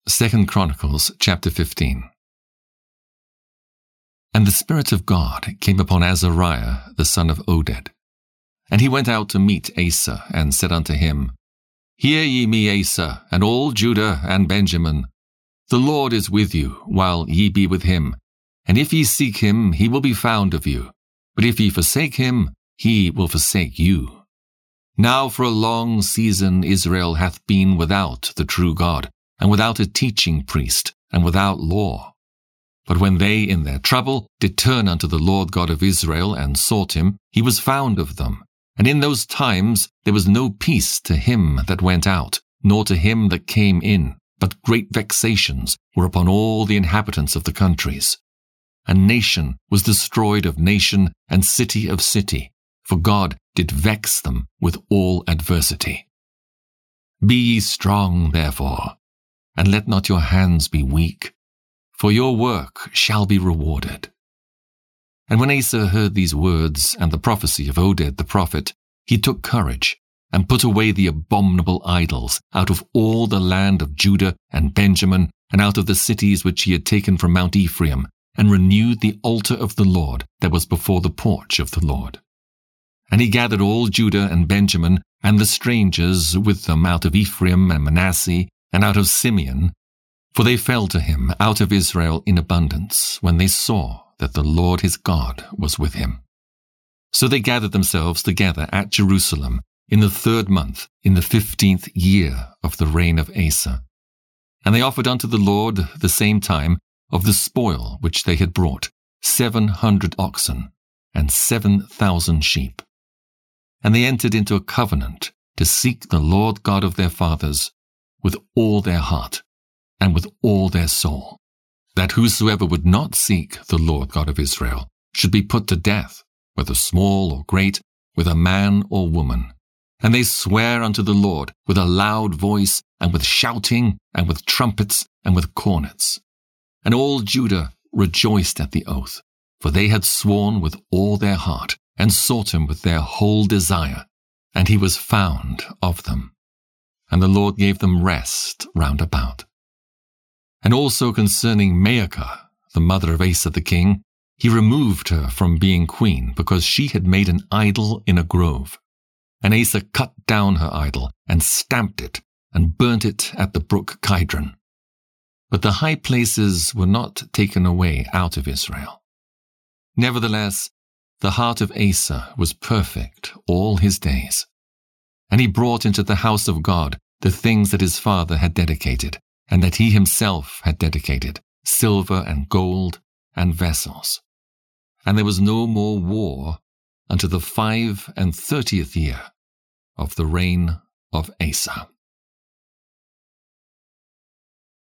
2 Chronicles chapter 15. And the Spirit of God came upon Azariah the son of Oded. And he went out to meet Asa, and said unto him, Hear ye me, Asa, and all Judah and Benjamin. The Lord is with you, while ye be with him. And if ye seek him, he will be found of you. But if ye forsake him, he will forsake you. Now for a long season Israel hath been without the true God, and without a teaching priest, and without law. But when they in their trouble did turn unto the Lord God of Israel, and sought him, he was found of them. And in those times there was no peace to him that went out, nor to him that came in, but great vexations were upon all the inhabitants of the countries. And nation was destroyed of nation, and city of city, for God did vex them with all adversity. Be ye strong, therefore, and let not your hands be weak, for your work shall be rewarded. And when Asa heard these words and the prophecy of Oded the prophet, he took courage, and put away the abominable idols out of all the land of Judah and Benjamin, and out of the cities which he had taken from Mount Ephraim, and renewed the altar of the Lord that was before the porch of the Lord. And he gathered all Judah and Benjamin, and the strangers with them out of Ephraim and Manasseh, and out of Simeon, for they fell to him out of Israel in abundance, when they saw that the Lord his God was with him. So they gathered themselves together at Jerusalem in the 3rd month, in the 15th year of the reign of Asa. And they offered unto the Lord the same time of the spoil which they had brought, 700 oxen, and 7,000 sheep. And they entered into a covenant to seek the Lord God of their fathers with all their heart, and with all their soul, that whosoever would not seek the Lord God of Israel should be put to death, whether small or great, whether man or woman. And they swear unto the Lord with a loud voice, and with shouting, and with trumpets, and with cornets. And all Judah rejoiced at the oath, for they had sworn with all their heart, and sought him with their whole desire, and he was found of them. And the Lord gave them rest round about. And also concerning Maacah, the mother of Asa the king, he removed her from being queen, because she had made an idol in a grove. And Asa cut down her idol, and stamped it, and burnt it at the brook Kidron. But the high places were not taken away out of Israel. Nevertheless, the heart of Asa was perfect all his days. And he brought into the house of God the things that his father had dedicated, and that he himself had dedicated, silver and gold and vessels. And there was no more war unto the 35th year of the reign of Asa.